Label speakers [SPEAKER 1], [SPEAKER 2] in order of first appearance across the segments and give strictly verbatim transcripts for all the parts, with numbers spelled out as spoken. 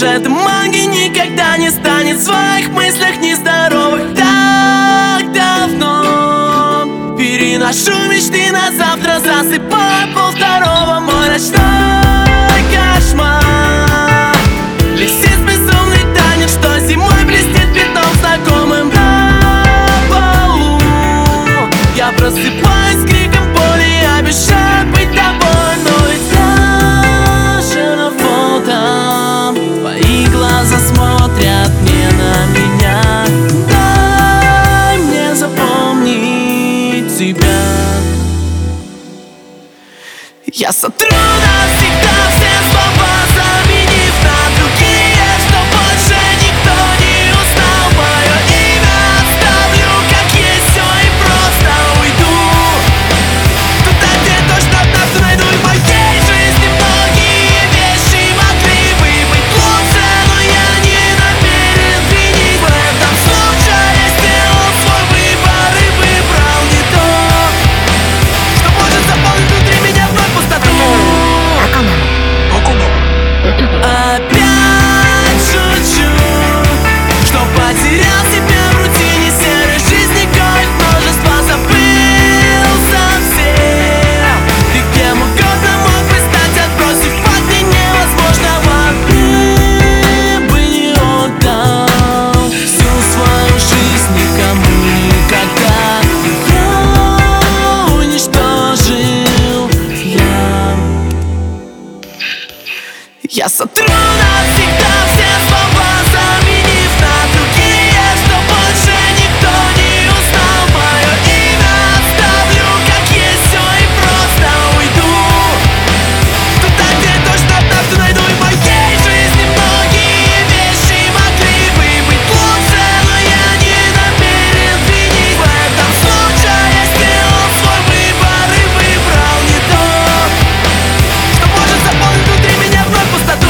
[SPEAKER 1] эта магия никогда не станет в своих мыслях нездоровых. Так давно переношу мечты на завтра, засыпаю полвторого. Мой ночной кошмар, лисиц безумный танец, что зимой блестит пятном знакомым на полу. Я просыпаюсь с криком боли, обещаю быть тобой, но ведь даже на фото твои глаза смотрят не на меня. Дай мне запомнить тебя. Я сотру навсегда все слова, заменив на другие, что больше никто не узнал мое имя. Оставлю как есть все и просто уйду туда, где точно однажды найду. И в моей жизни многие вещи могли бы быть лучше, но я не намерен винить. В этом случае я сделал свой выбор и выбрал не то, что может заполнить внутри меня вновь пустоту. Опять шучу, что потерял себя в рутине серой жизни, коих множество, забыл совсем. Ты кем угодно мог бы стать, отбросив факты невозможного. Ты бы не отдал всю свою жизнь никому никогда. Я уничтожил, я Я сотру навсегда все слова, заменив на другие, что больше никто не узнал мое имя. Оставлю как есть все и просто уйду туда, где точно однажды найду. И в моей жизни многие вещи могли бы быть лучше, но я не намерен винить. В этом случае я сделал свой выбор и выбрал не то, что может заполнить внутри меня вновь пустоту.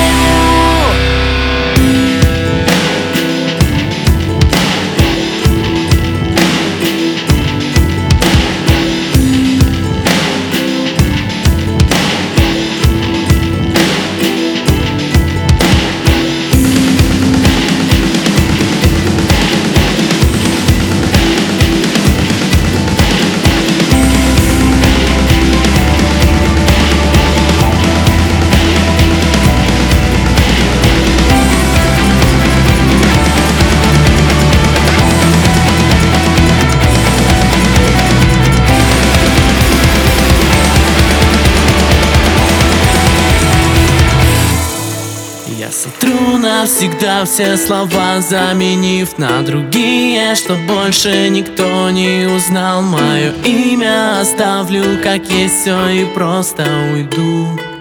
[SPEAKER 1] Я сотру навсегда все слова, заменив на другие, что больше никто не узнал мое имя. Оставлю как есть все и просто уйду